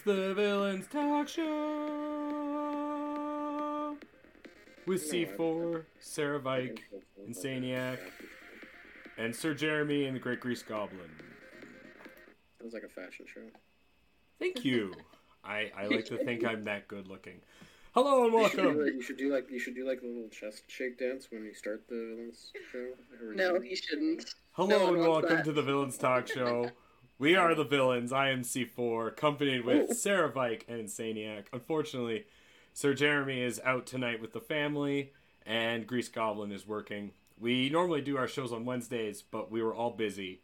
the Villains Talk Show with C4, Sarah Vike, Insaniac, and Sir Jeremy and the Great Grease Goblin. Sounds like a fashion show. Thank you. I like to think I'm that good looking. Hello and welcome. You should do like a little chest shake dance when you start the Villains show. No, you shouldn't. Hello and welcome to the Villains Talk Show. We are the Villains. I am C4, accompanied with Sarah Vike and Insaniac. Unfortunately, Sir Jeremy is out tonight with the family, and Grease Goblin is working. We normally do our shows on Wednesdays, but we were all busy.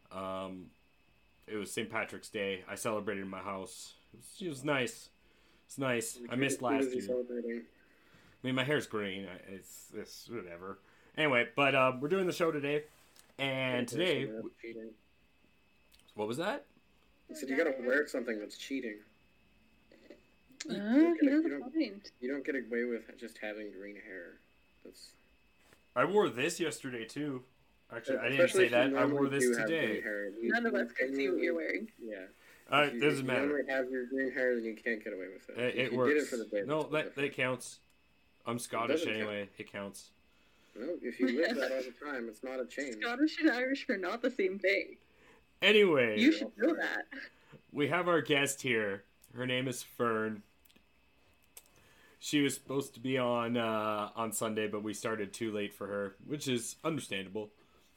It was St. Patrick's Day. I celebrated in my house. It was nice. It's nice. I missed last year. I mean, my hair's green. It's whatever. Anyway, but we're doing the show today, and today. What was that? He said you gotta wear something that's cheating. He doesn't mind. You don't get away with just having green hair. I wore this yesterday too. Actually, I didn't say that. I wore this today. None of us can see what you're wearing. Yeah. It doesn't matter. If you have your green hair, then you can't get away with it. It works. Did it for the day, no, that counts. I'm Scottish anyway. Count. It counts. No, if you live that all the time, it's not a change. Scottish and Irish are not the same thing. Anyway, you should know that. We have our guest here. Her name is Fern. She was supposed to be on Sunday, but we started too late for her, which is understandable.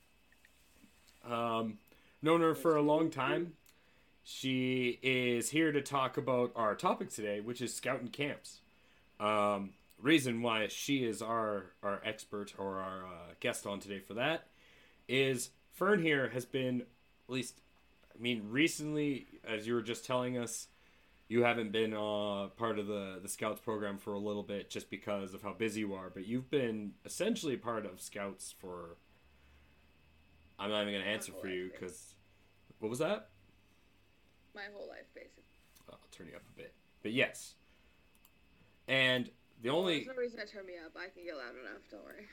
Known her for a long time. She is here to talk about our topic today, which is Scouting Camps. Reason why she is our expert or our guest on today for that is Fern here has been, at least, I mean, recently, as you were just telling us, you haven't been part of the Scouts program for a little bit just because of how busy you are, but you've been essentially part of Scouts for, I'm not even going to answer for you because, what was that? My whole life, basically. I'll turn you up a bit. But yes. And the only... There's no reason to turn me up. I can get loud enough, don't worry.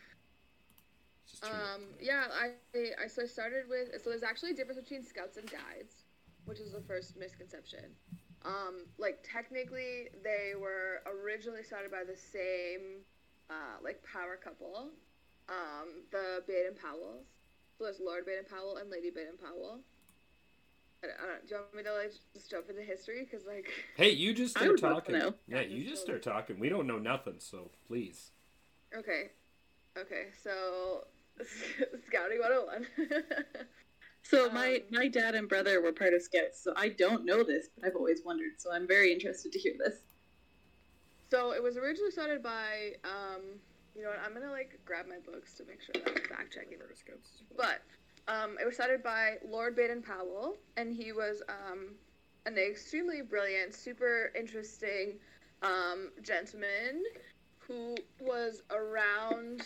So I started with, so there's actually a difference between Scouts and Guides, which is the first misconception. Technically, they were originally started by the same, power couple, the Baden-Powells. So there's Lord Baden-Powell and Lady Baden-Powell. I don't, do you want me to, just jump into history? Because, Hey, you just start talking. Yeah, you just start talking. We don't know nothing, so please. Okay, so, Scouting 101. So my dad and brother were part of Scouts, so I don't know this, but I've always wondered, so I'm very interested to hear this. So it was originally started by, you know what, I'm gonna grab my books to make sure that I'm fact checking. But it was started by Lord Baden-Powell, and he was an extremely brilliant, super interesting gentleman who was around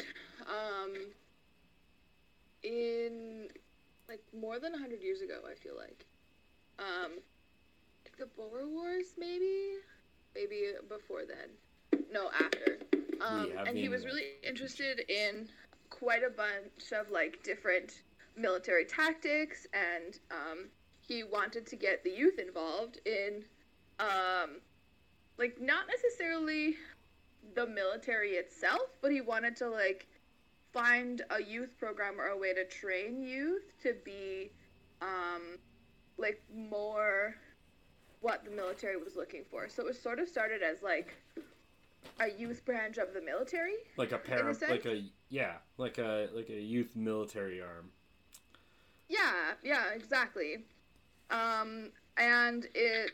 in more than 100 years ago, I feel like. The Boer Wars, maybe before then. No, after. And he was really interested in quite a bunch of different military tactics, and he wanted to get the youth involved in not necessarily the military itself, but he wanted to find a youth program or a way to train youth to be more what the military was looking for. So it was sort of started as a youth branch of the military, like a youth military arm. Yeah, exactly. And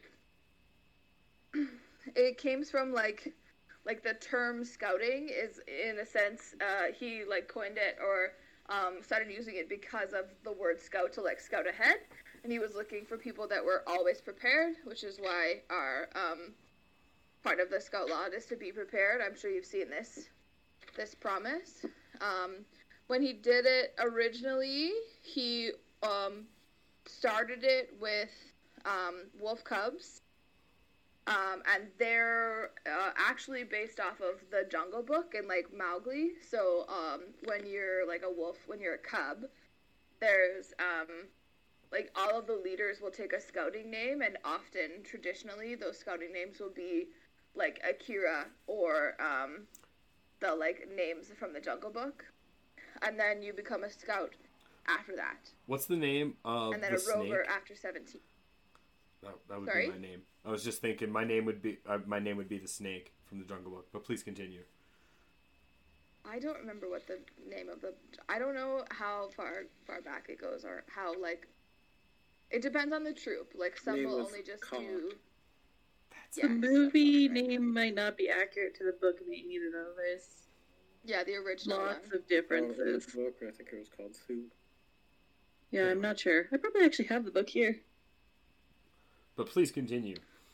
it came from the term scouting is, in a sense, he coined it or started using it because of the word scout to scout ahead, and he was looking for people that were always prepared, which is why our part of the scout law is to be prepared. I'm sure you've seen this promise. When he did it originally, he started it with wolf cubs. And they're actually based off of the Jungle Book and Mowgli. So when you're a wolf, when you're a cub, there's like all of the leaders will take a scouting name, and often traditionally those scouting names will be like Akira or the like names from the Jungle Book, and then you become a scout after that. What's the name of and then the a rover snake? after 17. That would Sorry? be my name. I was just thinking my name would be the snake from the Jungle Book. But please continue. I don't remember what the name of the. I don't know how far back it goes, or how like. It depends on the troop. Like some Name will was only just Kong. do. That's The Yes, movie that's right. name might not be accurate to the book name either, though. There's Yeah, the original lots one. of differences. The book, I think it was called Who. Yeah, I'm not sure. I probably actually have the book here. But please continue.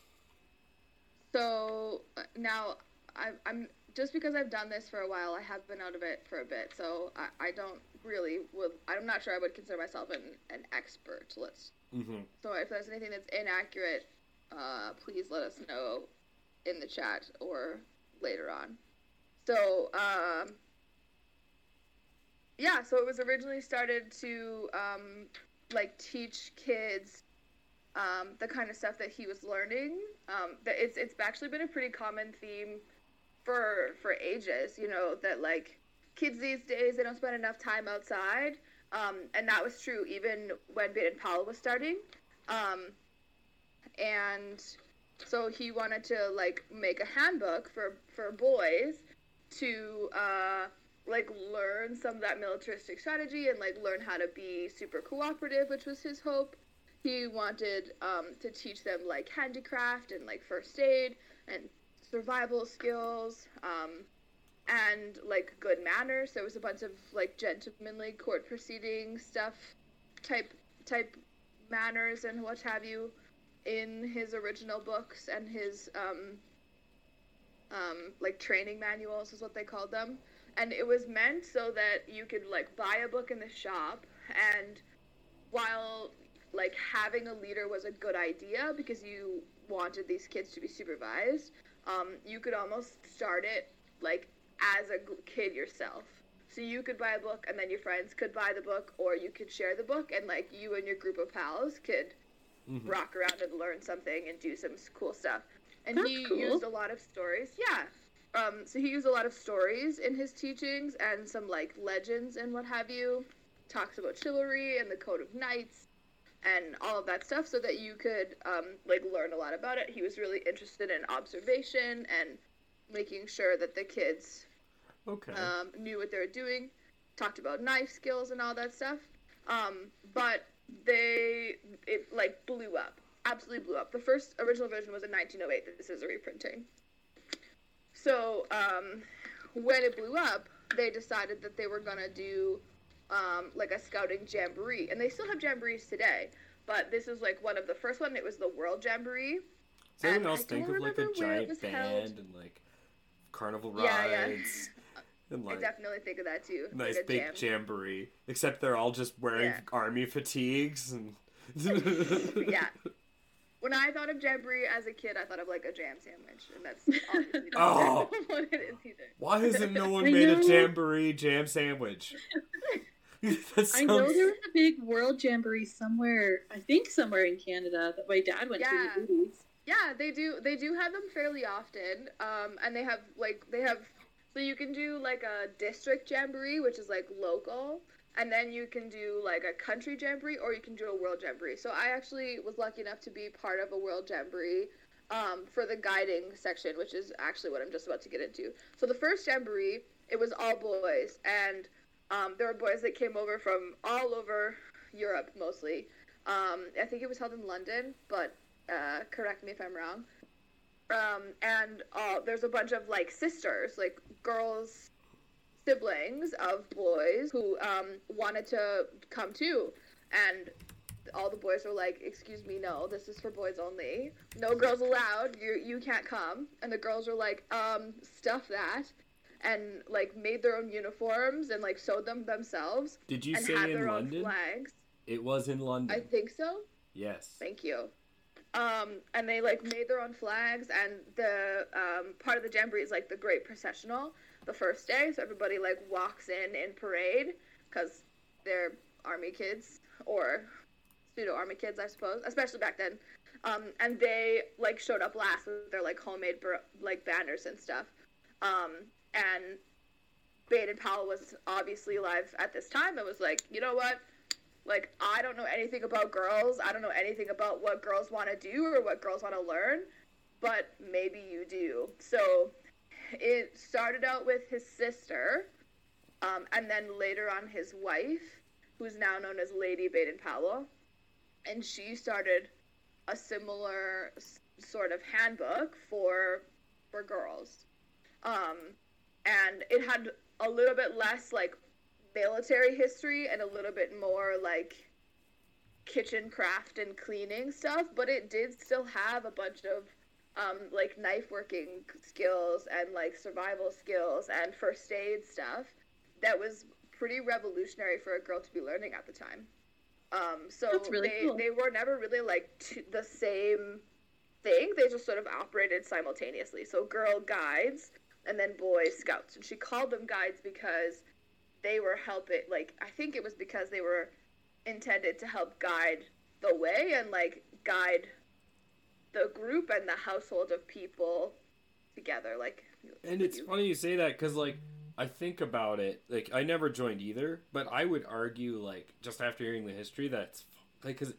So now I'm just because I've done this for a while, I have been out of it for a bit. So I don't really I'm not sure I would consider myself an expert. Mm-hmm. So if there's anything that's inaccurate, please let us know in the chat or later on. So, yeah, so it was originally started to, like, teach kids the kind of stuff that he was learning. It's actually been a pretty common theme for ages, you know, that, like, kids these days, they don't spend enough time outside. And that was true even when Baden-Powell was starting. And so he wanted to, like, make a handbook for boys to, like, learn some of that militaristic strategy and, like, learn how to be super cooperative, which was his hope. He wanted to teach them, like, handicraft and, like, first aid and survival skills, and, like, good manners. There was a bunch of, like, gentlemanly court proceeding stuff, type manners and what have you in his original books, and his, like, training manuals is what they called them. And it was meant so that you could, like, buy a book in the shop, and while, like, having a leader was a good idea because you wanted these kids to be supervised, you could almost start it, like, as a kid yourself. So you could buy a book, and then your friends could buy the book, or you could share the book, and, like, you and your group of pals could rock around and learn something and do some cool stuff. And That's he cool. used a lot of stories. Yeah. So he used a lot of stories in his teachings and some, like, legends and what have you. Talks about chivalry and the Code of Knights and all of that stuff so that you could, like, learn a lot about it. He was really interested in observation and making sure that the kids knew what they were doing. Talked about knife skills and all that stuff. But it like blew up. Absolutely blew up. The first original version was in 1908. This is a reprinting. So when it blew up, they decided that they were gonna do like a scouting jamboree, and they still have jamborees today. But this is like one of the first one. It was the World Jamboree. Does anyone And else I think don't of like a remember where it giant was band held. and like carnival Yeah, yeah. rides and I like definitely think of that too. nice like a big jam. jamboree? Except they're all just wearing Yeah. army fatigues and Yeah. When I thought of jamboree as a kid, I thought of like a jam sandwich, and that's obviously Oh. not what it is either. Why hasn't no one I made a know. jamboree jam sandwich? That I know sounds- there was a big world jamboree somewhere, I think somewhere in Canada, that my dad went Yeah. to in the 80s. Yeah, they do have them fairly often, and they have so you can do like a district jamboree, which is like local, and then you can do like a country jamboree, or you can do a world jamboree. So I actually was lucky enough to be part of a world jamboree for the guiding section, which is actually what I'm just about to get into. So the first jamboree, it was all boys, and there were boys that came over from all over Europe mostly. I think it was held in London, but correct me if I'm wrong. And there's a bunch of like sisters, like girls, siblings of boys who wanted to come too, and all the boys were like, "Excuse me, no, this is for boys only. No girls allowed. You can't come." And the girls were like, "Stuff that," and like made their own uniforms and like sewed them themselves. Did you and say had in their London? own flags. It was in London. I think so. Yes. Thank you. And they like made their own flags, and the part of the jamboree is like the great processional the first day, so everybody like walks in parade because they're army kids or pseudo army kids, I suppose, especially back then. And they like showed up last with their like homemade like banners and stuff. And Baden Powell was obviously alive at this time and was like, you know what? Like, I don't know anything about girls. I don't know anything about what girls want to do or what girls want to learn, but maybe you do. So it started out with his sister, and then later on his wife, who's now known as Lady Baden Powell, and she started a similar sort of handbook for girls. And it had a little bit less, like, military history and a little bit more, like, kitchen craft and cleaning stuff, but it did still have a bunch of, like, knife working skills and, like, survival skills and first aid stuff that was pretty revolutionary for a girl to be learning at the time. So That's really cool. they were never really, like, the same thing. They just sort of operated simultaneously. So Girl Guides and then Boy Scouts. And she called them guides because they were helping, like, I think it was because they were intended to help guide the way and, like, guide the group and the household of people together. Like, And it's funny you say that because, like, I think about it, like, I never joined either, but I would argue, like, just after hearing the history, that's, like, because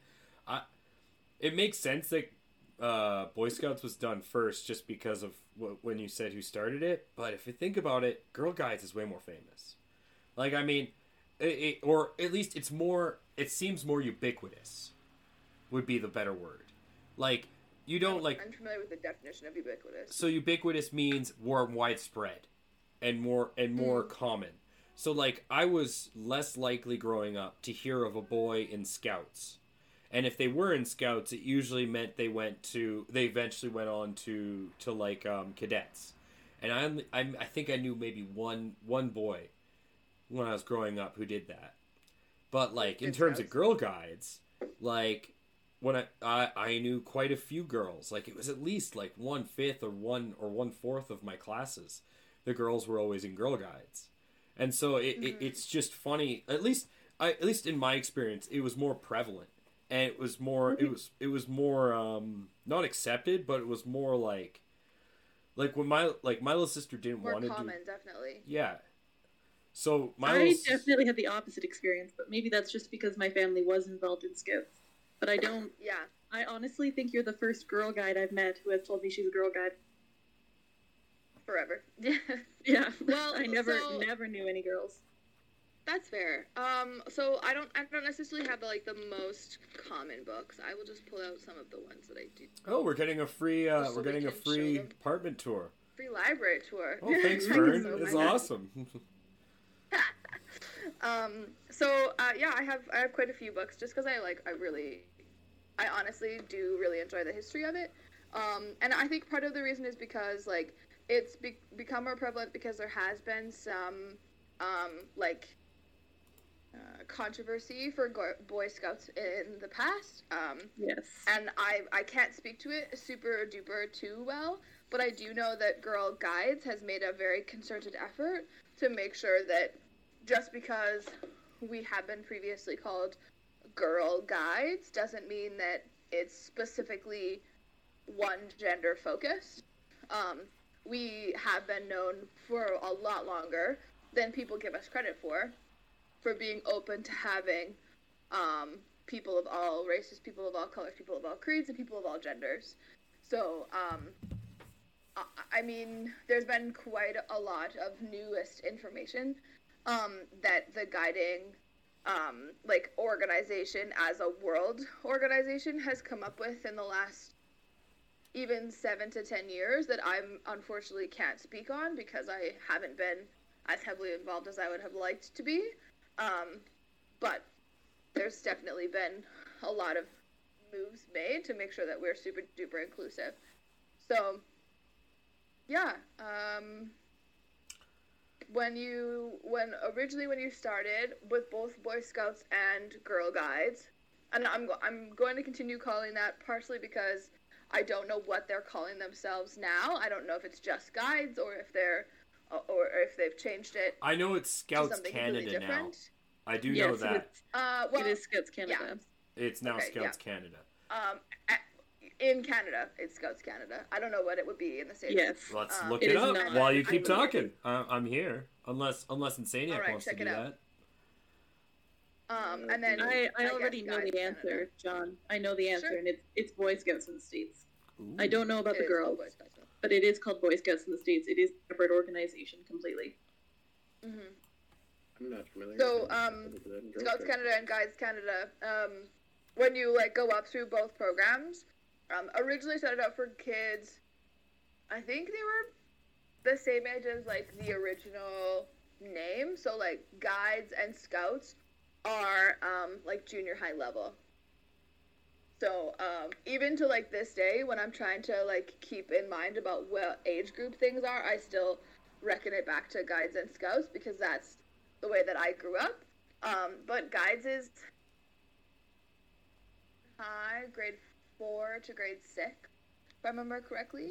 it makes sense that Boy Scouts was done first just because of when you said who started it, but if you think about it, Girl Guides is way more famous. Like, I mean, or at least it seems more ubiquitous, would be the better word. Like, you don't, like... I'm familiar with the definition of ubiquitous. So ubiquitous means more widespread and more common. So, like, I was less likely growing up to hear of a boy in Scouts. And if they were in Scouts, it usually meant they eventually went on to like, cadets. And I think I knew maybe one boy when I was growing up who did that. But, like, in terms of Girl Guides, like, when I knew quite a few girls. Like, it was at least, like, 1/5 or 1/4 of my classes. The girls were always in Girl Guides. And so it's just funny. At least in my experience, it was more prevalent. And it was more, it was more, not accepted, but it was more like when my little sister didn't want to do... More common, definitely. Yeah. So I definitely had the opposite experience, but maybe that's just because my family was involved in Scouts. But I don't... Yeah. I honestly think you're the first girl guide I've met who has told me she's a girl guide. Forever. Yeah. Well, I never knew any girls. That's fair. So I don't necessarily have the most common books. I will just pull out some of the ones that I do. Oh, we're getting a free So we can show them. apartment tour. Free library tour. Oh, thanks, Thank you Fern. so It's much. awesome. Yeah, I have quite a few books just because I honestly do really enjoy the history of it. And I think part of the reason is because it's become more prevalent because there has been some controversy for Boy Scouts in the past. Yes. And I can't speak to it super duper too well, but I do know that Girl Guides has made a very concerted effort to make sure that just because we have been previously called Girl Guides doesn't mean that it's specifically one gender focused. We have been known for a lot longer than people give us credit for being open to having people of all races, people of all colors, people of all creeds, and people of all genders. So, I mean, there's been quite a lot of newest information that the guiding organization as a world organization has come up with in the last even 7 to 10 years that I unfortunately can't speak on because I haven't been as heavily involved as I would have liked to be. But there's definitely been a lot of moves made to make sure that we're super duper inclusive. So, yeah. When you started with both Boy Scouts and Girl Guides, and I'm going to continue calling that partially because I don't know what they're calling themselves now. I don't know if it's just guides or if they've changed it. I know it's Scouts Canada now. I do know that. It is Scouts Canada. It's now Okay, Scouts Canada. In Canada, it's Scouts Canada. I don't know what it would be in the States. Yes. Let's look it it is up not. while you I keep believe talking. I'm here. Unless Insaniac Alright, wants to check do it out. that. And then I guess already know Guides the answer, Canada. John. I know the answer, Sure. and it's Boy Scouts in the States. Ooh. I don't know about It the is called girls, Boy Scouts. but it is called Boy Scouts in the States. It is a separate organization completely. Mm-hmm. I'm not familiar. So, with them. Scouts Canada and Guides Canada, when you like go up through both programs, originally started out for kids. I think they were the same age as like the original name. So like Guides and Scouts are like junior high level. So even to like this day, when I'm trying to like keep in mind about what age group things are, I still reckon it back to Guides and Scouts because that's the way that I grew up. But Guides is grade 4 to grade 6, if I remember correctly.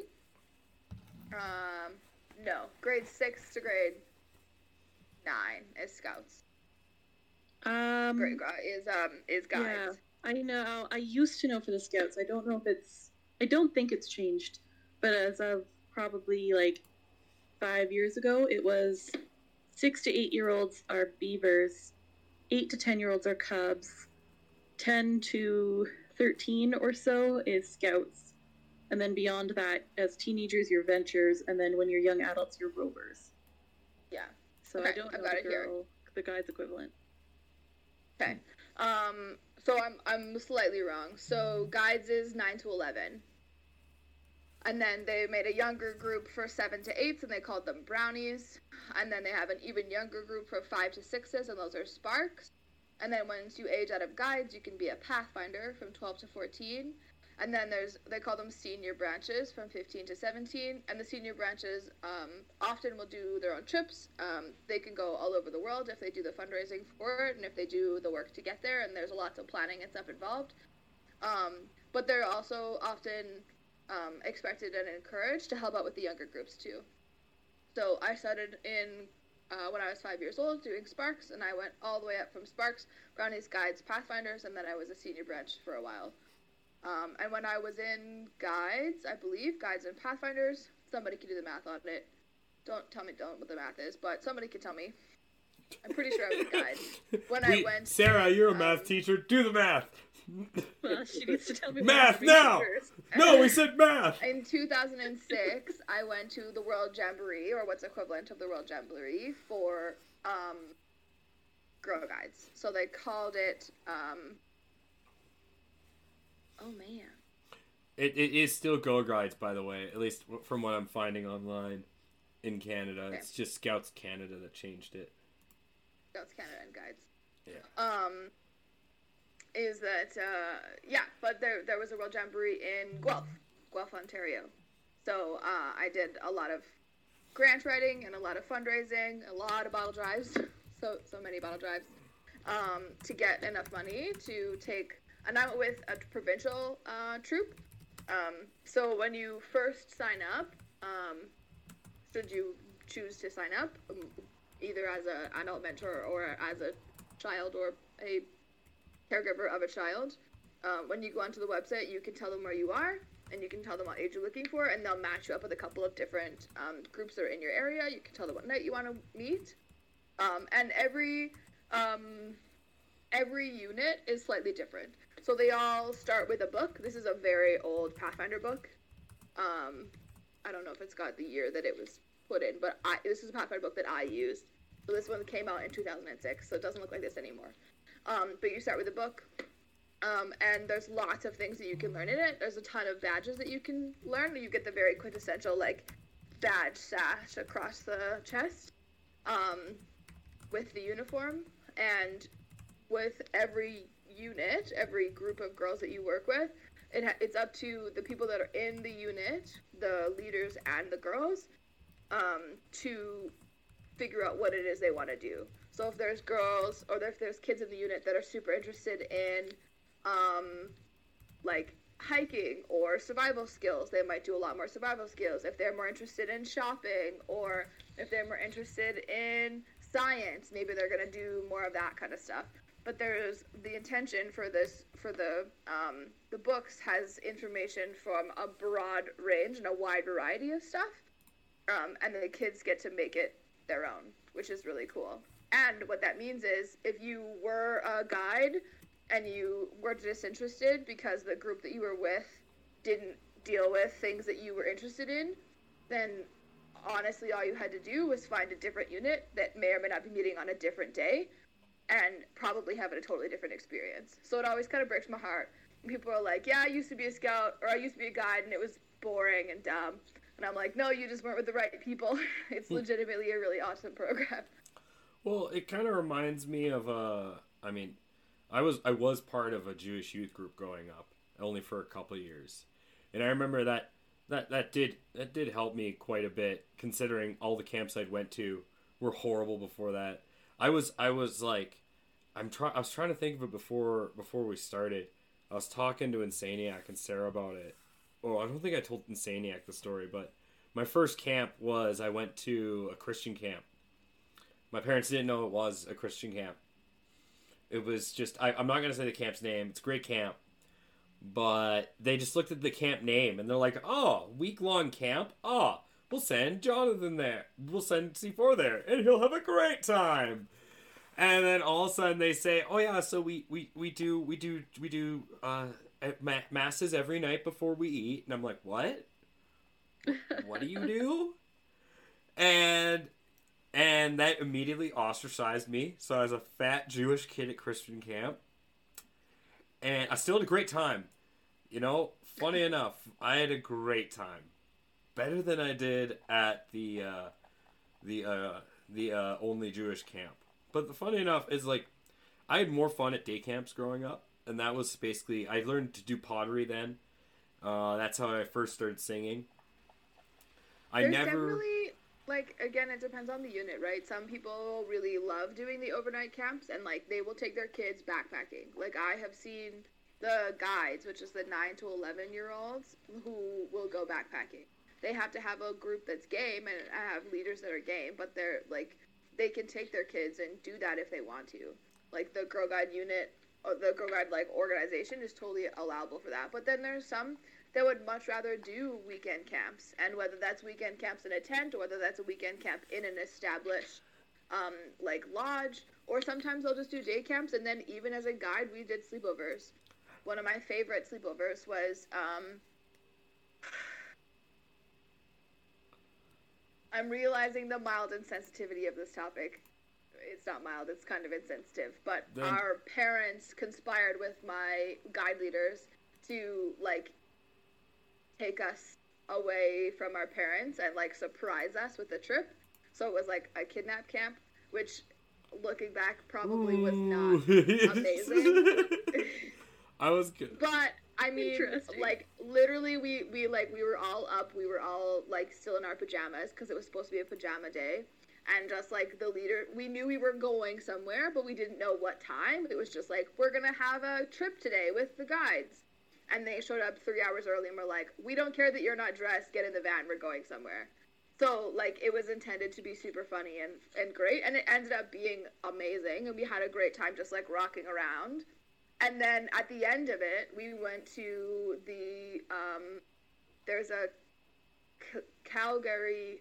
No, grade 6 to grade 9 is Scouts. Grade is Guides. Yeah, I know. I used to know for the Scouts. I don't know if it's. I don't think it's changed, but as of probably like 5 years ago, it was 6 to 8-year-olds are Beavers, 8 to 10-year-olds are Cubs, 10 to 13 or so is Scouts, and then beyond that, as teenagers, you're Ventures, and then when you're young adults, you're Rovers. Yeah. So Okay, I don't I've know got it here. the guy's equivalent. Okay. So I'm slightly wrong. So Guides is 9 to 11. And then they made a younger group for 7 to 8s, and they called them Brownies. And then they have an even younger group for 5 to 6s, and those are Sparks. And then once you age out of Guides, you can be a Pathfinder from 12 to 14. And then they call them senior branches from 15 to 17. And the senior branches often will do their own trips. They can go all over the world if they do the fundraising for it and if they do the work to get there. And there's lots of planning and stuff involved. But they're also often expected and encouraged to help out with the younger groups too. So I started in when I was 5 years old doing Sparks, and I went all the way up from Sparks, Brownies, Guides, Pathfinders, and then I was a senior branch for a while. And when I was in Guides, I believe, Guides and Pathfinders, somebody can do the math on it. Don't tell me what the math is, but somebody can tell me. I'm pretty sure I was in Guides. I went... Sarah, you're a math teacher. Do the math. Well, she needs to tell me Math what now! first. No, we said math! In 2006, I went to the World Jamboree, or what's equivalent of the World Jamboree, for Girl Guides. So they called it... Oh, man. It is still Girl Guides, by the way, at least from what I'm finding online in Canada. Okay. It's just Scouts Canada that changed it. Scouts Canada and Guides. Yeah. Is that, but there was a World Jamboree in Guelph, Ontario. So I did a lot of grant writing and a lot of fundraising, a lot of bottle drives, so many bottle drives, to get enough money to take, and I went with a provincial troop. So when you first sign up, should you choose to sign up, either as an adult mentor or as a child or a caregiver of a child, when you go onto the website, you can tell them where you are, and you can tell them what age you're looking for, and they'll match you up with a couple of different groups that are in your area. You can tell them what night you want to meet, and every unit is slightly different. So they all start with a book. This is a very old Pathfinder book. I don't know if it's got the year that it was put in, but this is a Pathfinder book that I used. So this one came out in 2006, so it doesn't look like this anymore. But you start with a book, and there's lots of things that you can learn in it. There's a ton of badges that you can learn. You get the very quintessential, like, badge sash across the chest, with the uniform. And with every unit, every group of girls that you work with, it's up to the people that are in the unit, the leaders and the girls, to figure out what it is they want to do. So if there's girls, or if there's kids in the unit that are super interested in, like, hiking or survival skills, they might do a lot more survival skills. If they're more interested in shopping, or if they're more interested in science, maybe they're going to do more of that kind of stuff. but there's the intention for the books has information from a broad range and a wide variety of stuff, and the kids get to make it their own, which is really cool. And what that means is if you were a guide and you were disinterested because the group that you were with didn't deal with things that you were interested in, then honestly all you had to do was find a different unit that may or may not be meeting on a different day and probably having a totally different experience. So it always kind of breaks my heart when people are like, yeah, I used to be a scout or I used to be a guide and it was boring and dumb. And I'm like, no, you just weren't with the right people. It's legitimately a really awesome program. Well, it kind of reminds me of I mean, I was part of a Jewish youth group growing up, only for a couple of years, and I remember that did help me quite a bit, considering all the camps I'd went to were horrible before that. I was like, I was trying to think of it before we started. I was talking to Insaniac and Sarah about it. Oh, I don't think I told Insaniac the story, but my first camp was I went to a Christian camp. My parents didn't know it was a Christian camp. It was just, I'm not going to say the camp's name. It's a great camp. But they just looked at the camp name and they're like, oh, week-long camp? Oh, we'll send Jonathan there. We'll send C4 there and he'll have a great time. And then all of a sudden they say, oh yeah, so we do masses every night before we eat. And I'm like, what? What do you do? And that immediately ostracized me. So I was a fat Jewish kid at Christian camp. And I still had a great time. You know, funny enough, I had a great time. Better than I did at the only Jewish camp. But the funny enough is, like, I had more fun at day camps growing up. And that was basically, I learned to do pottery then. That's how I first started singing. Definitely, like, again, it depends on the unit, right? Some people really love doing the overnight camps, and, like, they will take their kids backpacking. Like, I have seen the guides, which is the 9 to 11-year-olds, who will go backpacking. They have to have a group that's game, and I have leaders that are game, but they're, like, they can take their kids and do that if they want to. Like, the Girl Guide unit, or the Girl Guide, like, organization is totally allowable for that. But then there's some that would much rather do weekend camps, and whether that's weekend camps in a tent or whether that's a weekend camp in an established like lodge, or sometimes they'll just do day camps. And then even as a guide, we did sleepovers. One of my favorite sleepovers was I'm realizing the mild insensitivity of this topic. It's not mild, it's kind of insensitive, but our parents conspired with my guide leaders to, like, take us away from our parents and, like, surprise us with a trip. So it was like a kidnap camp, which, looking back, probably was not amazing. I was good. But I mean, like, literally, we were all up. We were all, like, still in our pajamas because it was supposed to be a pajama day. And just, like, the leader, we knew we were going somewhere, but we didn't know what time. It was just like, we're going to have a trip today with the guides. And they showed up 3 hours early and were like, we don't care that you're not dressed. Get in the van. We're going somewhere. So, like, it was intended to be super funny and great. And it ended up being amazing. And we had a great time just, like, rocking around. And then at the end of it, we went to the, there's a Calgary,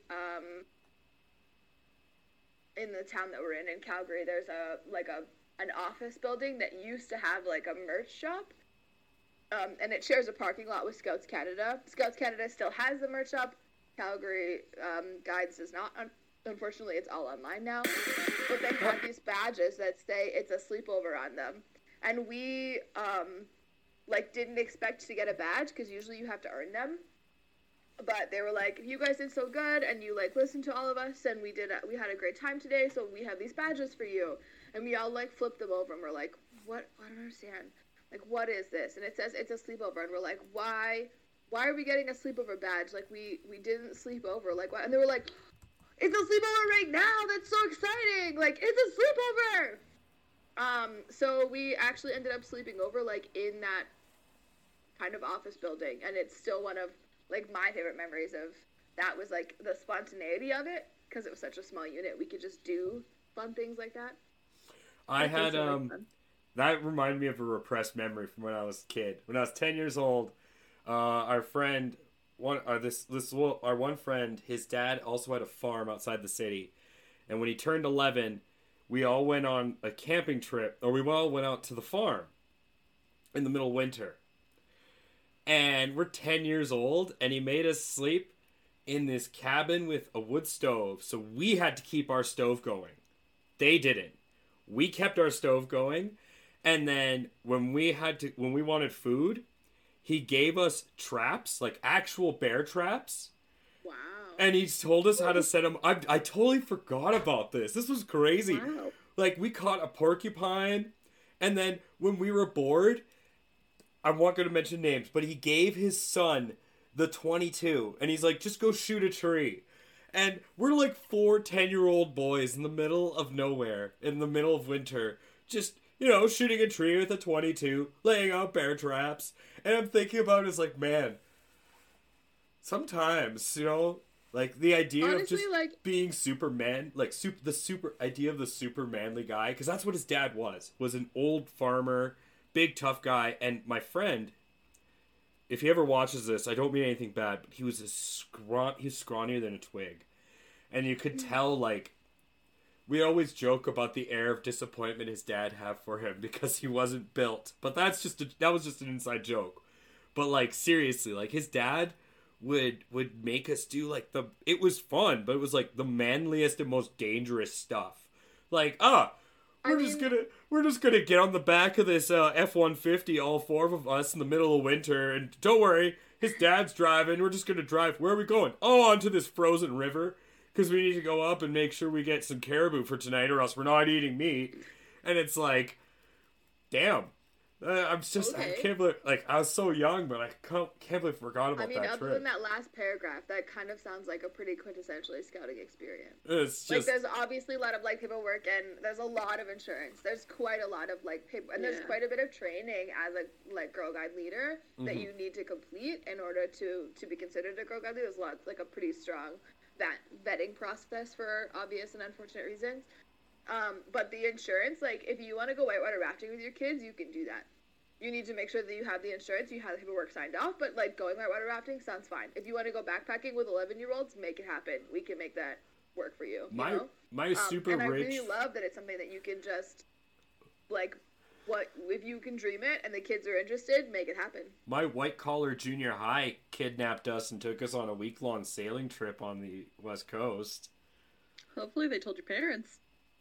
in the town that we're in Calgary, there's an office building that used to have, like, a merch shop. And it shares a parking lot with Scouts Canada. Scouts Canada still has the merch shop. Calgary Guides does not. Unfortunately, it's all online now. But they have these badges that say it's a sleepover on them. And we, didn't expect to get a badge, because usually you have to earn them. But they were like, you guys did so good, and you, like, listened to all of us, and we had a great time today, so we have these badges for you. And we all, like, flipped them over, and we're like, what? I don't understand. Like, what is this? And it says it's a sleepover, and we're like, why are we getting a sleepover badge? Like, we didn't sleep over. Like, why? And they were like, it's a sleepover right now. That's so exciting. Like, it's a sleepover. So we actually ended up sleeping over, like, in that kind of office building, and it's still one of, like, my favorite memories of that was, like, the spontaneity of it, because it was such a small unit. We could just do fun things like that. I had that reminded me of a repressed memory from when I was a kid. When I was 10 years old, our friend, our one friend, his dad also had a farm outside the city. And when he turned 11, we all went on a camping trip, or we all went out to the farm in the middle of winter. And we're 10 years old, and he made us sleep in this cabin with a wood stove. So we had to keep our stove going. They didn't. We kept our stove going. And then when we wanted food, he gave us traps, like actual bear traps. Wow. And he told us how to set them. I totally forgot about this. This was crazy. Wow. Like, we caught a porcupine. And then when we were bored, I'm not going to mention names, but he gave his son the 22. And he's like, just go shoot a tree. And we're like 4 10-year-old boys in the middle of nowhere, in the middle of winter, just, shooting a tree with a 22, laying out bear traps. And I'm thinking about it as like, man, sometimes, like the idea Honestly, of just like, being Superman, like the super idea of the super manly guy, because that's what his dad was an old farmer, big tough guy. And my friend, if he ever watches this, I don't mean anything bad, but he was he's scrawnier than a twig. And you could tell, like, we always joke about the air of disappointment his dad had for him because he wasn't built. But that was just an inside joke. But, like, seriously, like, his dad would make us do, like, it was fun, but it was, like, the manliest and most dangerous stuff. Like, we're just gonna get on the back of this F-150, all 4 of us in the middle of winter, and don't worry, his dad's driving. We're just gonna drive. Where are we going? Oh, onto this frozen river, because we need to go up and make sure we get some caribou for tonight, or else we're not eating meat. And it's like, damn. I can't believe, like, I was so young, but I can't believe I forgot about that trip. other than that last paragraph, that kind of sounds like a pretty quintessentially scouting experience. It's just, like, there's obviously a lot of, like, paperwork, and there's a lot of insurance. There's quite a lot of, like, paper, and there's quite a bit of training as a, like, Girl Guide leader that you need to complete in order to be considered a Girl Guide leader. There's like, a pretty strong vetting process for obvious and unfortunate reasons. But the insurance, like, if you want to go whitewater rafting with your kids, you can do that. You need to make sure that you have the insurance, you have the paperwork signed off, but, like, going whitewater rafting sounds fine. If you want to go backpacking with 11-year-olds, make it happen. We can make that work for you. My super and rich... I really love that it's something that you can just, like, if you can dream it and the kids are interested, make it happen. My white-collar junior high kidnapped us and took us on a week-long sailing trip on the West Coast. Hopefully they told your parents.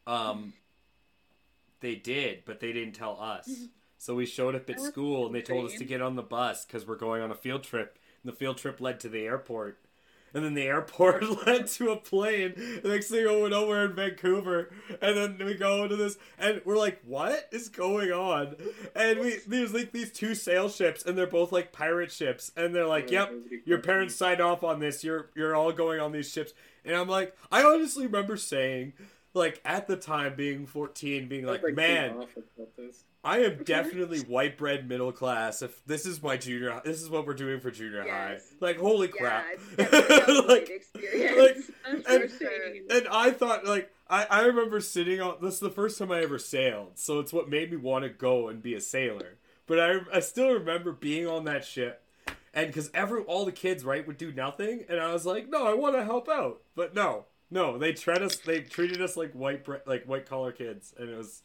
They did, but they didn't tell us. So we showed up at school, and they told us to get on the bus because we're going on a field trip. And the field trip led to the airport. And then the airport led to a plane. The next thing we know, we're in Vancouver. And then we go into this, and we're like, what is going on? And there's like these 2 sail ships, and they're both like pirate ships. And they're like, yep, your parents signed off on this. You're all going on these ships. And I'm like, I honestly remember saying, like, at the time, being 14, being like, man, I am definitely white bread middle class. If this is my this is what we're doing for junior high. Like, holy crap. Yeah, it's like, experience. And I thought, like, I remember sitting on, this is the first time I ever sailed, so it's what made me want to go and be a sailor. But I still remember being on that ship, and because all the kids, right, would do nothing, and I was like, no, I want to help out. But no, they treated us like white collar kids, and it was,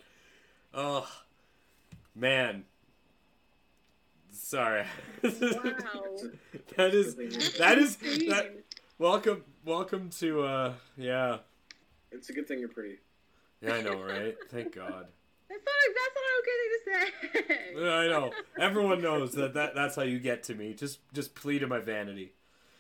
man. Sorry. Wow. that is welcome to yeah. It's a good thing you're pretty. Yeah, I know, right? Thank God. That's not an okay thing to say. Yeah, I know. Everyone knows that's how you get to me. Just plea to my vanity.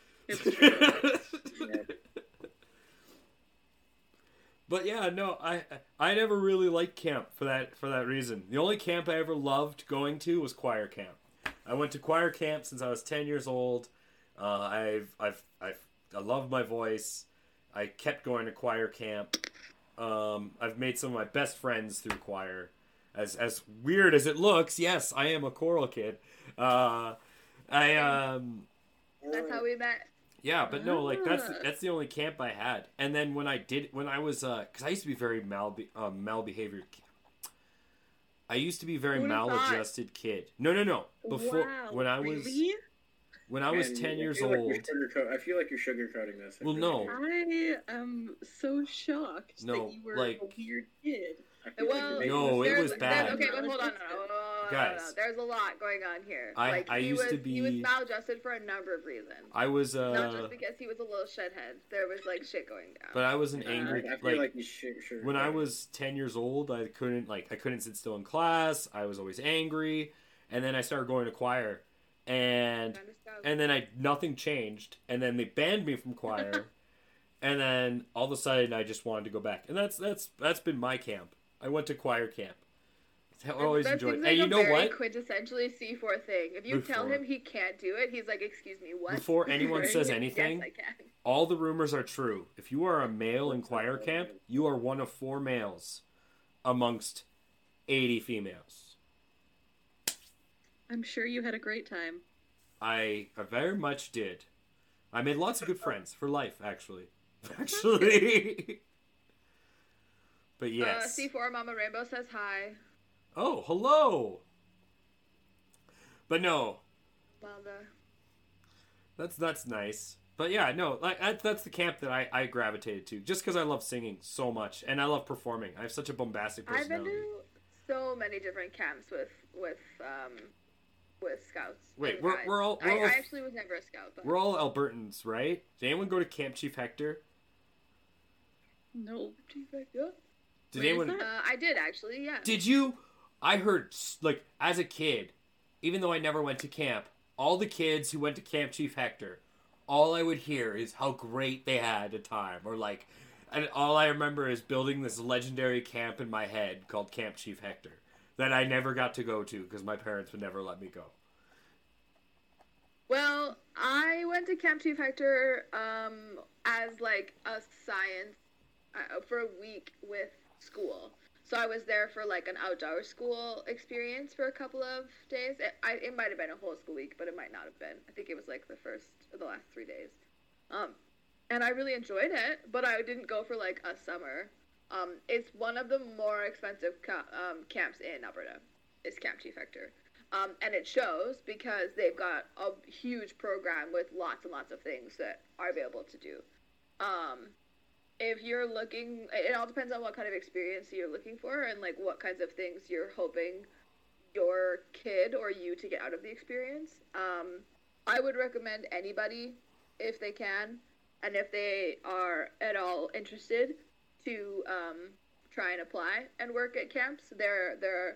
But yeah, no, I never really liked camp for that reason. The only camp I ever loved going to was choir camp. I went to choir camp since I was 10 years old. I love my voice. I kept going to choir camp. I've made some of my best friends through choir. As weird as it looks, yes, I am a choral kid. That's how we met. Yeah, but no, like that's the only camp I had. And then when I was because I used to be very malbehaved. I used to be a very Who would've thought? maladjusted kid. No. Before Wow, when I was really? when I was Man, 10 years I feel like old. I feel like you're sugarcoating this. Well, no. I am so shocked No, that you were like- a weird kid. I feel Well, like you're No, making it this- was bad. Okay, but hold on. No. Guys. There's a lot going on here. I he used was, to be- He was maladjusted for a number of reasons. I was Not just because he was a little shithead. There was like shit going down. but I was an angry I feel like you should. when I was 10 years old, I couldn't sit still in class. I was always angry, and then I started going to choir, and then nothing changed, and then they banned me from choir, and then all of a sudden I just wanted to go back, and that's been my camp. I went to choir camp. I always that enjoyed. seems And like you a know very what? quintessentially C4 thing. If you tell him he can't do it, he's like, "Excuse me, what?" Before anyone says anything, yes, I can. all the rumors are true. If you are a male in choir camp, you are one of 4 males amongst 80 females. I'm sure you had a great time. I very much did. I made lots of good friends for life, actually. But yes. C4 Mama Rainbow says hi. Oh, hello. But no, Well, that's nice. But yeah, no, that's the camp that I gravitated to, just because I love singing so much and I love performing. I have such a bombastic I've been personality. to so many different camps with scouts. Wait, and we're guides. all I actually was never a scout, but we're all Albertans, right? Did anyone go to Camp Chief Hector? No. Did Where is anyone? that? I did actually, yeah. Did you? I heard, like, as a kid, even though I never went to camp, all the kids who went to Camp Chief Hector, all I would hear is how great they had a time, or like, and all I remember is building this legendary camp in my head called Camp Chief Hector that I never got to go to because my parents would never let me go. Well, I went to Camp Chief Hector as like a science for a week with school. So I was there for like an outdoor school experience for a couple of days. It might have been a whole school week, but it might not have been. I think it was like the last 3 days. And I really enjoyed it, but I didn't go for like a summer. It's one of the more expensive camps in Alberta. Is Camp Chief Hector. And it shows because they've got a huge program with lots and lots of things that are available to do. If you're looking, it all depends on what kind of experience you're looking for and like what kinds of things you're hoping your kid or you to get out of the experience. I would recommend anybody, if they can, and if they are at all interested, to try and apply and work at camps. They're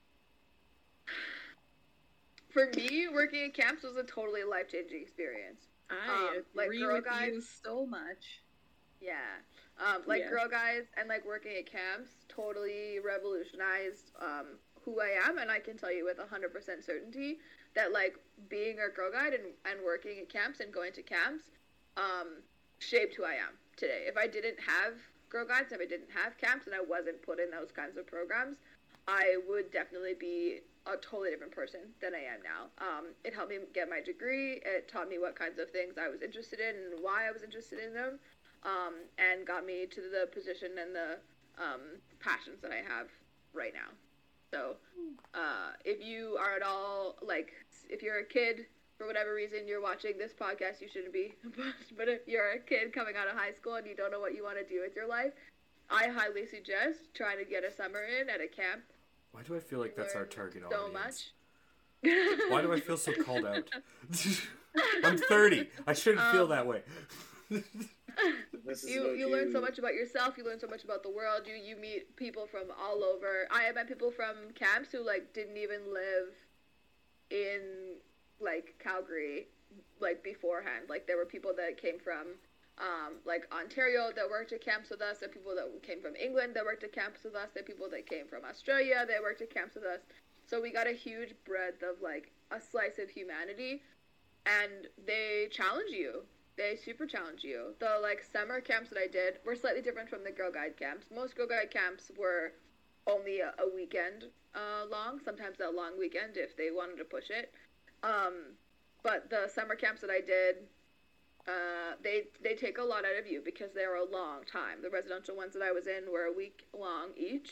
for me, working at camps was a totally life-changing experience. I like agree Girl with Guides. you so much. Yeah. Yeah. Girl Guides and like working at camps totally revolutionized who I am, and I can tell you with 100% certainty that like being a Girl Guide and working at camps and going to camps shaped who I am today. If I didn't have Girl Guides, if I didn't have camps and I wasn't put in those kinds of programs, I would definitely be a totally different person than I am now. It helped me get my degree. It taught me what kinds of things I was interested in and why I was interested in them, and got me to the position and the passions that I have right now. So if you are at all, like, if you're a kid, for whatever reason you're watching this podcast, you shouldn't be, but if you're a kid coming out of high school and you don't know what you want to do with your life, I highly suggest trying to get a summer in at a camp. Why do I feel like that's our target So audience? much. Why do I feel so called out? I'm 30. I shouldn't feel that way. This is You learn so much about yourself. You learn so much about the world. You meet people from all over. I have met people from camps who like didn't even live in like Calgary like beforehand. Like there were people that came from like Ontario that worked at camps with us. There are people that came from England that worked at camps with us. There are people that came from Australia that worked at camps with us. So we got a huge breadth of like a slice of humanity, and they challenge you. They super challenge you. The like summer camps that I did were slightly different from the Girl Guide camps. Most Girl Guide camps were only a weekend long, sometimes a long weekend if they wanted to push it. But the summer camps that I did, they take a lot out of you because they're a long time. The residential ones that I was in were a week long each.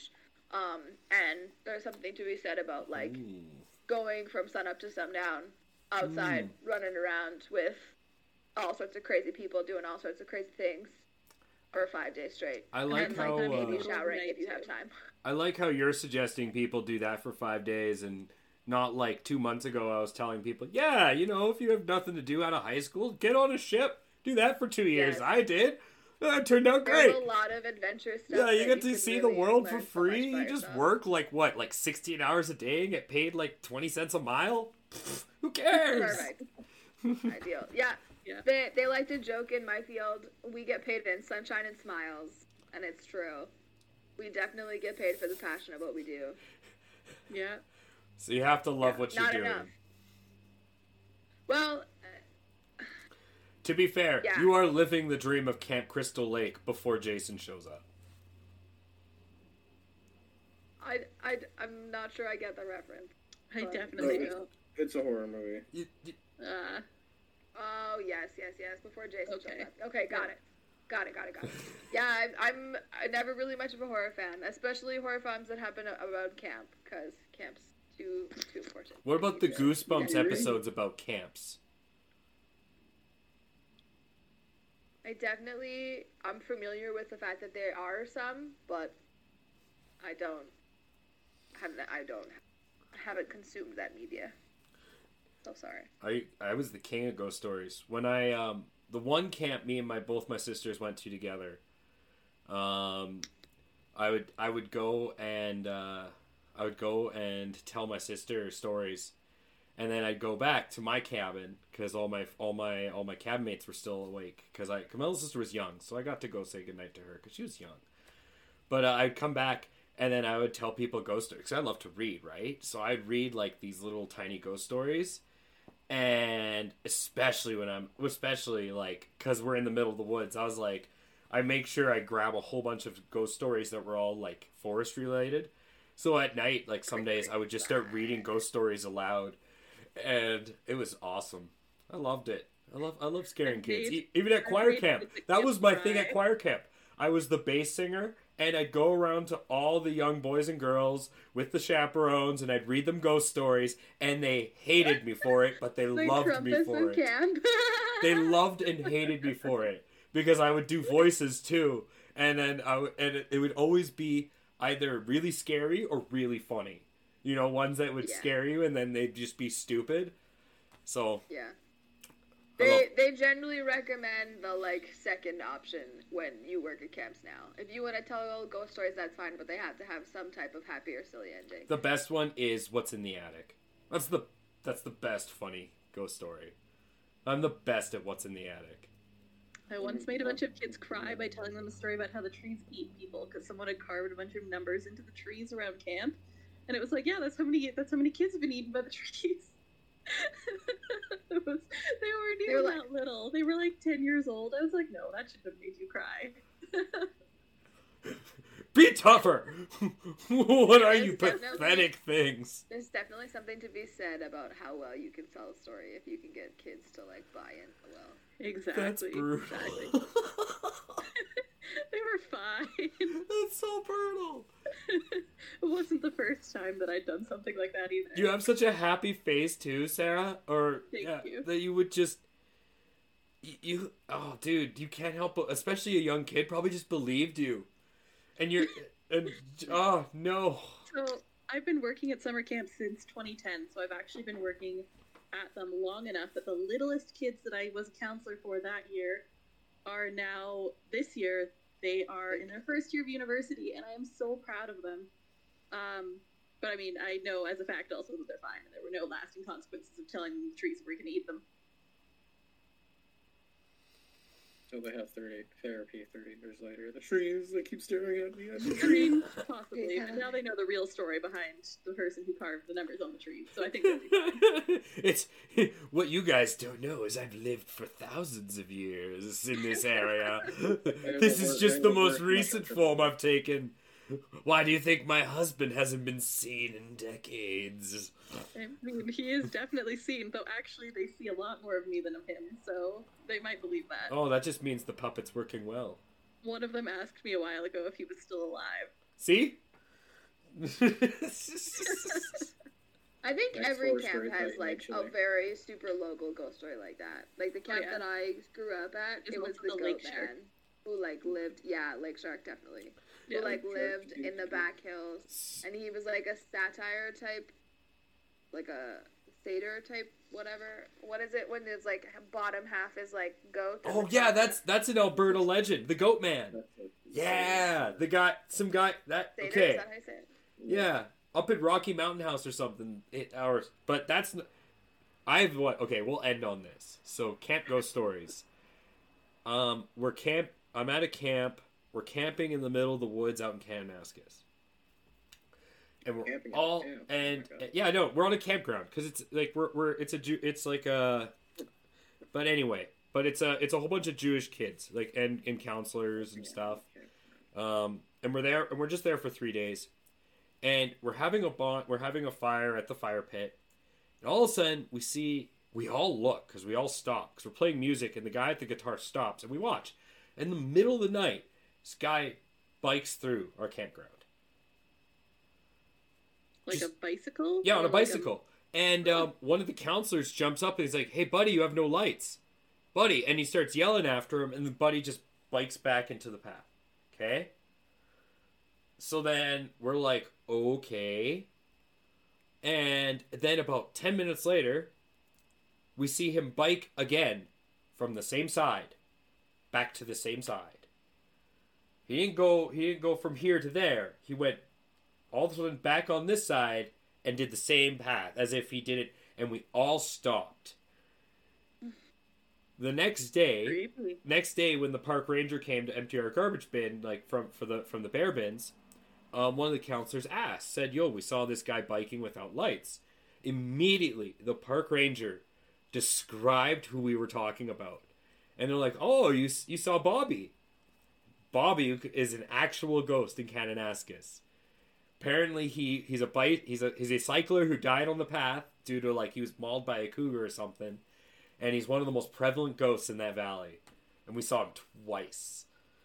And there's something to be said about like Ooh. going from sun up to sundown outside, running around with all sorts of crazy people doing all sorts of crazy things for 5 days straight. I like and how maybe showering if you have time. I like how you're suggesting people do that for 5 days, and not like 2 months ago I was telling people, yeah, you know, if you have nothing to do out of high school, get on a ship, do that for 2 years. Yes. I did. That turned out great. There's a lot of adventure stuff. Yeah, you that get to can see really the world for learn so free. much by You just yourself. work like 16 hours a day and get paid like 20 cents a mile. Pfft, who cares? Perfect. Ideal. Yeah. Yeah. They like to joke in my field, we get paid in sunshine and smiles. And it's true. We definitely get paid for the passion of what we do. Yeah. So you have to love what you're Not doing. enough. Well, To be fair, Yeah. you are living the dream of Camp Crystal Lake before Jason shows up. I'm not sure I get the reference. I But- definitely No, don't. It's a horror movie. Oh, yes. Before Jason Okay. shows up. Okay, got it. Yeah, I'm never really much of a horror fan, especially horror films that happen about camp, because camp's too important. What about the Yeah. Goosebumps Yeah. episodes about camps? I'm familiar with the fact that there are some, but I haven't consumed that media. So sorry. I was the king of ghost stories. When the one camp me and both my sisters went to together, I would go and tell my sister stories, and then I'd go back to my cabin because all my cabin mates were still awake because Camilla's sister was young, so I got to go say goodnight to her because she was young. But I'd come back and then I would tell people ghost stories because I love to read, right? So I'd read like these little tiny ghost stories. And especially like, because we're in the middle of the woods, I was like, I make sure I grab a whole bunch of ghost stories that were all like forest related. So at night, like some days, I would just start reading ghost stories aloud, and it was awesome. I loved it. I love scaring kids. Even at choir camp, that was my thing at choir camp. I was the bass singer, and I'd go around to all the young boys and girls with the chaperones, and I'd read them ghost stories, and they hated me for it, but they loved me for it. Camp. They loved and hated me for it because I would do voices too, and then it would always be either really scary or really funny. You know, ones that would scare you, and then they'd just be stupid. So Yeah. They generally recommend the like second option when you work at camps now. If you want to tell ghost stories, that's fine, but they have to have some type of happy or silly ending. the best one is What's in the Attic. That's the best funny ghost story. I'm the best at What's in the Attic. I once made a bunch of kids cry by telling them a story about how the trees eat people because someone had carved a bunch of numbers into the trees around camp, and it was like, yeah, that's how many kids have been eaten by the trees. They weren't even that little. They were like 10 years old. I was like, no, that shouldn't have made you cry. Be tougher! What are Yes, you definitely. pathetic things? There's definitely something to be said about how well you can tell a story if you can get kids to like buy in well. Exactly. That's brutal. Exactly. They were fine. That's so brutal. It wasn't the first time that I'd done something like that either. You have such a happy face too, Sarah. Or Thank you. that you would just oh dude, you can't help but, especially a young kid, probably just believed you. And oh no. So I've been working at summer camp since 2010, so I've actually been working at them long enough that the littlest kids that I was a counselor for that year are now, this year, they are in their first year of university, and I am so proud of them. But I mean, I know as a fact also that they're fine, and there were no lasting consequences of telling them the trees were going to eat them. So they have therapy 30 years later. The trees, they keep staring at me. I mean, possibly, but now they know the real story behind the person who carved the numbers on the trees, so I think they'll be fine. It's what you guys don't know is I've lived for thousands of years in this area. This is just the most recent form I've taken. Why do you think my husband hasn't been seen in decades? I mean, he is definitely seen, though actually they see a lot more of me than of him, so they might believe that. Oh, that just means the puppet's working well. One of them asked me a while ago if he was still alive. See? I think Next every horror camp story has that like you a mentioned, very super local ghost story like that. Like the camp yeah. that I grew up at, Is it was also the the goat Lake Shark. man who like lived. Yeah, Lake Shark definitely. Yeah. Who like Lake Shark, lived in the dude. back hills, and he was like a satire type, like a satyr type, whatever. What is it when it's like bottom half is like goat? and Oh the yeah, top that's an Alberta legend, the Goat Man. That's like- Yeah, the guy, some guy that satyr, okay, Is that how you say it? yeah, up at Rocky Mountain House or something. But that's I've what? Okay, we'll end on this. So camp ghost stories. I'm at a camp. We're camping in the middle of the woods out in Kananaskis. And we're Camping at all camp. Oh and my God. yeah, I know we're on a campground because it's like it's like a. But anyway, it's a whole bunch of Jewish kids like and counselors and stuff. And we're there and we're just there for 3 days, and we're having a fire at the fire pit, and all of a sudden we all look because we all stop because we're playing music, and the guy at the guitar stops and we watch. In the middle of the night, this guy bikes through our campground. Like Just- a bicycle? Yeah, on Or a like bicycle. And one of the counselors jumps up and he's like, "Hey, buddy, you have no lights, buddy!" And he starts yelling after him, and the buddy just bikes back into the path. Okay. So then we're like, okay. And then about 10 minutes later, we see him bike again from the same side back to the same side. He didn't go from here to there. He went all of a sudden back on this side and did the same path as if he did it, and we all stopped. The next day creepy. when the park ranger came to empty our garbage bin, like from the bear bins, one of the counselors said, "Yo, we saw this guy biking without lights." Immediately, the park ranger described who we were talking about, and they're like, "Oh, you saw Bobby." Bobby is an actual ghost in Kananaskis. Apparently, he's a cycler who died on the path due to like he was mauled by a cougar or something, and he's one of the most prevalent ghosts in that valley, and we saw him twice.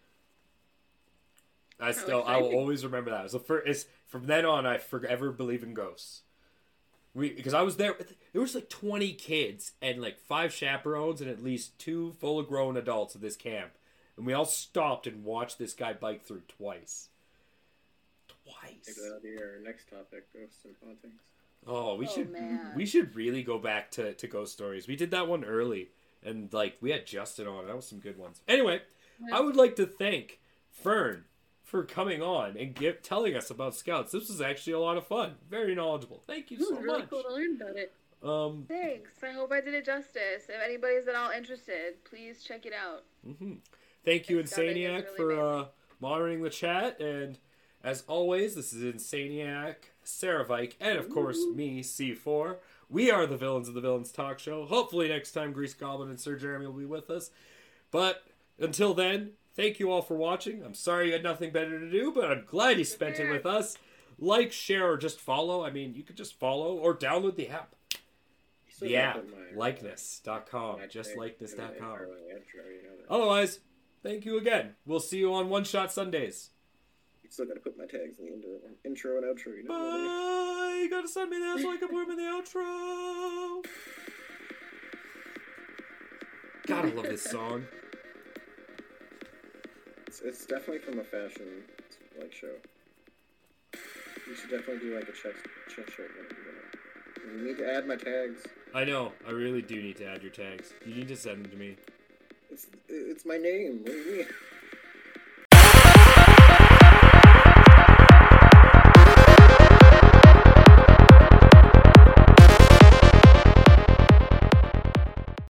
I will exciting. always remember that. From then on, I forever believe in ghosts. Because I was there, there was like 20 kids and like 5 chaperones and at least 2 fully grown adults at this camp, and we all stopped and watched this guy bike through twice. Maybe that'll be our next topic: ghosts and hauntings. Oh, Man. we should really go back to ghost stories. We did that one early, and like we had Justin on. That was some good ones. Anyway, I would like to thank Fern for coming on and telling us about Scouts. This was actually a lot of fun. Very knowledgeable. Thank you It was so really much. cool to learn about it. Thanks. I hope I did it justice. If anybody's at all interested, please check it out. Thank you, It's scouting is Insaniac, really for amazing. monitoring the chat. And as always, this is Insaniac, Sarah Vike, and of course me, C4. We are the Villains of the Villains Talk Show. Hopefully next time Grease Goblin and Sir Jeremy will be with us. But until then, thank you all for watching. I'm sorry you had nothing better to do, but I'm glad you spent it with us. Like, share, or just follow. I mean, you could just follow or download the app. Still The gotta app, put my, likeness.com, my just tag likeness.com. in the intro and the outro, you know that. Otherwise, thank you again. We'll see you on One Shot Sundays. You still gotta put my tags in the intro and outro, you know that. Bye! You gotta send me that so I can put them in the outro. God, I love this song. It's definitely from a fashion like show. You should definitely do like a chest shirt. You need to add my tags. I know. I really do need to add your tags. You need to send them to me. It's my name. What do you mean?